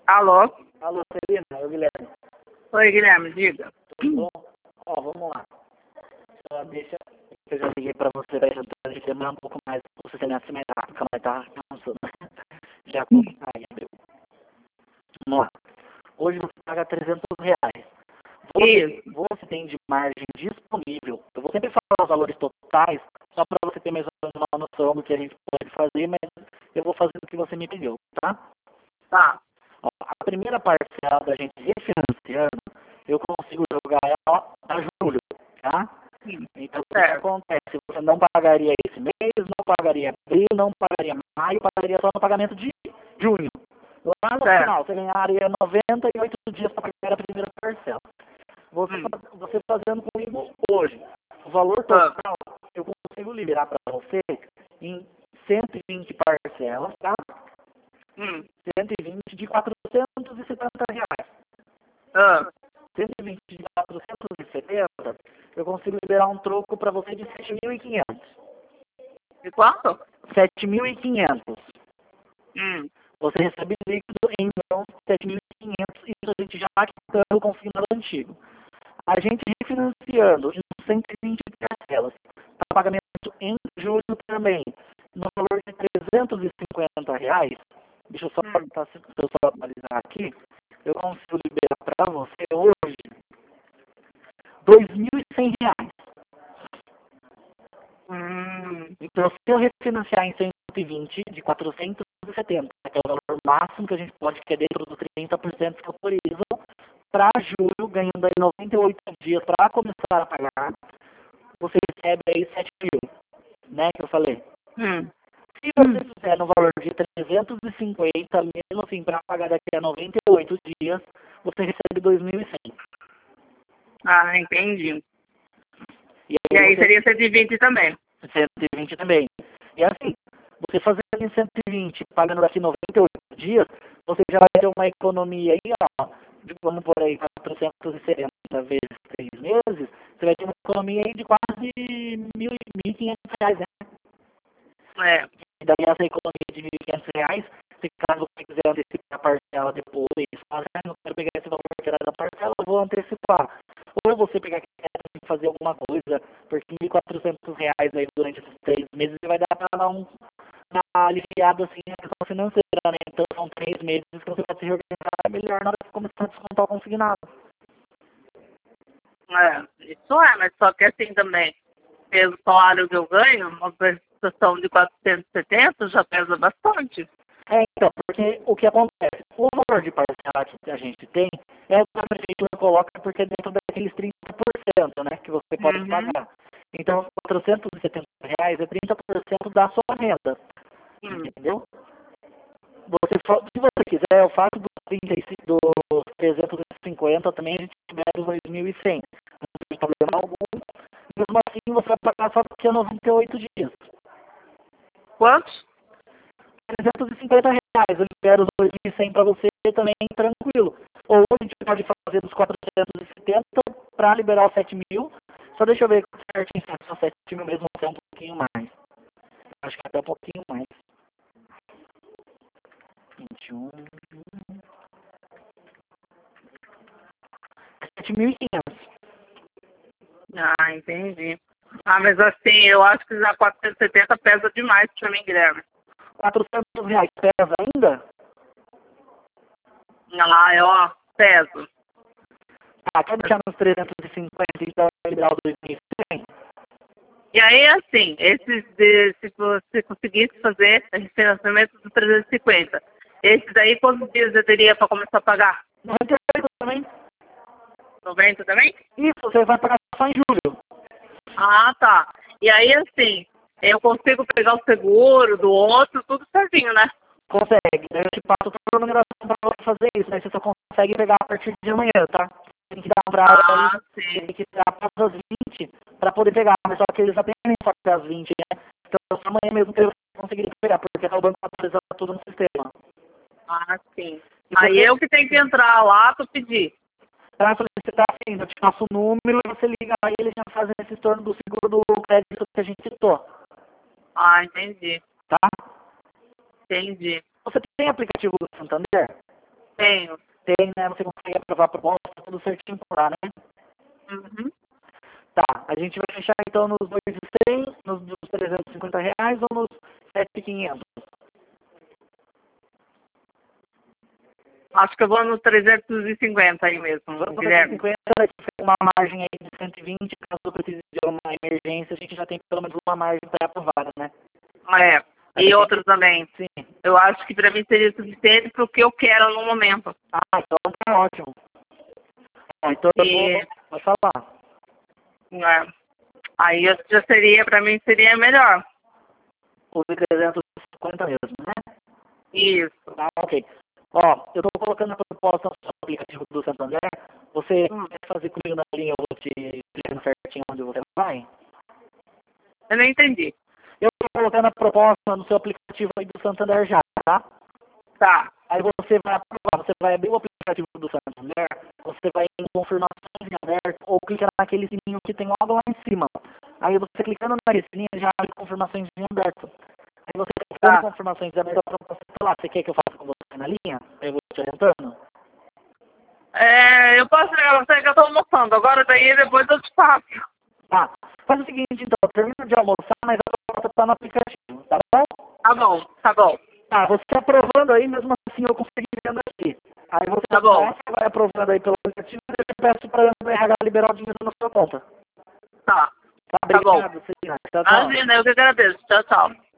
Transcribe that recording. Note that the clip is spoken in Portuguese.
Alô? Alô, Celina, é o Guilherme. Oi, Guilherme, diga. Tudo bom? Ó, vamos lá. Só deixa que eu já liguei pra você, vai ajudar a demorar um pouco mais pra você terminar mais rápido, calma aí, tá cansando. Já aí, abriu. Vamos lá. Hoje você paga R$ 300. Você tem de margem disponível. Eu vou sempre falar os valores totais, só para você ter mais ou menos uma noção do que a gente pode fazer, mas eu vou fazer o que você me pediu, tá? Tá. Ó, a primeira parcela da gente refinanciando, eu consigo jogar ela a julho, tá? Então, o que acontece? Você não pagaria esse mês, não pagaria abril, não pagaria maio, pagaria só no pagamento de junho. Lá no final, você ganharia 98 dias para pagar a primeira parcela. Você fazendo comigo hoje, o valor total, eu consigo liberar para você em 120 parcelas, tá? 120 de R$ 470. 120 de 470, eu consigo liberar um troco para você de 7.500. De quanto? 7.500. Você recebe líquido em mãos 7.500, isso a gente já quitando o consignado antigo. A gente refinanciando em 120 parcelas, para pagamento em julho também, no valor de R$ 350, deixa eu só atualizar aqui, eu consigo liberar para você hoje R$ 2.100. Então, se eu refinanciar em 120 de 470, que é o valor máximo que a gente pode, que é dentro dos 30% que autorizam, para julho, ganhando aí 98 dias para começar a pagar, você recebe aí 7.000, né, que eu falei. Se você fizer no valor de 350, mesmo assim, para pagar daqui a 98 dias, você recebe 2.100. Ah, entendi. E aí seria 120 também. 120 também. E assim, você fazendo em 120, pagando daqui 98 dias, você já vai ter uma economia aí, ó, vamos por aí, 470 vezes 3 meses, você vai ter uma economia aí de quase R$ 1.500, né? E daí essa economia de R$ 1.500, se caso você quiser antecipar a parcela depois, fala, não quero pegar esse valor da parcela, eu vou antecipar. Ou você pegar e fazer alguma coisa, porque R$ 1.400 aí durante esses 3 meses vai dar para dar uma aliviada assim na questão financeira, né? Então são 3 meses que você pode se reorganizar melhor na hora que começar a descontar o consignado. Isso mas só que assim também, pelo salário que eu ganho, uma prestação de 470 já pesa bastante. Então, porque o que acontece? O valor de parcela que a gente tem é o que a prefeitura coloca porque é dentro daqueles 30%, né, que você pode pagar. Então, R$ 470 é 30% da sua renda. Entendeu? Se você quiser, eu faço dos 350 também, a gente libera os 2.100. Não tem problema algum. Mesmo assim, você vai pagar só daqui a 98 dias. Quantos? R$ 350, eu libero os 2.100 para você também, tranquilo. Ou a gente pode fazer dos 470 para liberar os 7.000. Só deixa eu ver certinho se são 7.000 mesmo, ou se é um pouquinho mais. Acho que até um pouquinho mais. 21. 7.500. Entendi. Mas assim, eu acho que já 470 pesa demais para mim, Guilherme. R$ 400 pesa ainda? Peso. Quer deixar nos 350 e então liberar os 2.100? E aí, assim, se você conseguisse fazer esse financiamento dos 350, esses aí, quantos dias eu teria para começar a pagar? 98 também. 90 também? Isso, você vai pagar só em julho. Tá. E aí, assim, eu consigo pegar o seguro do outro, tudo certinho, né? Consegue. Eu te passo toda a numeração para você fazer isso, né? Você só consegue pegar a partir de amanhã, tá? Tem que dar um prazo aí, sim. tem que dar após as 20 para poder pegar, mas só que eles atendem só até as 20, né? Então só amanhã mesmo que eu conseguiria pegar, porque tá o banco atualizando tudo no sistema. Sim. Aí eu que tenho que entrar lá para pedir. Para solicitar, assim, eu te passo o número e você liga lá e eles já fazem esse estorno do seguro do crédito que a gente citou. Entendi. Tá? Entendi. Você tem aplicativo do Santander? Tenho. Tem, né? Você consegue aprovar a proposta, tudo certinho por lá, né? Uhum. Tá, a gente vai fechar então nos 2.100, nos dos R$ 350 ou nos 7.500? Acho que eu vou no 350 aí mesmo, Vamos para Guilherme. 350, daí fica uma margem aí de 120, caso precise de uma emergência, a gente já tem pelo menos uma margem pré-aprovada, né? É. Aí E tem outro também. sim. Eu acho que para mim seria suficiente para o que eu quero no momento. Ah, então tá ótimo. Então eu E vou... Pode falar. é, aí já seria, para mim, seria melhor. Os 350 mesmo, né? Isso. Ah, ok. Ó, eu tô colocando a proposta no seu aplicativo do Santander. Você quer fazer comigo na linha, eu vou te explicando certinho onde você vai? Eu não entendi. Eu tô colocando a proposta no seu aplicativo aí do Santander já, tá? Tá. Aí você vai aprovar, você vai abrir o aplicativo do Santander, você vai em confirmações em aberto, ou clica naquele sininho que tem logo lá em cima. Aí você clicando naquele sininho, já abre confirmações em aberto. Aí você clicando Tá. confirmações em aberto, a proposta tá lá. Você quer que eu faça com você na linha? Eu vou te orientando. Eu posso pegar você que eu estou almoçando. Agora daí depois eu te faço. Tá. Faz o seguinte, então, termina de almoçar, mas a proposta tá no aplicativo, tá bom? Tá bom, tá bom. Tá, você aprovando aí, mesmo assim eu consegui vendo aqui. Aí Tá bom. você vai aprovando aí pelo aplicativo e eu peço para o RH liberar o dinheiro na sua conta. Tá. Tá, Tá bom. obrigado, Celina. Tchau, tchau. Imagina, eu que agradeço. Tchau, tchau.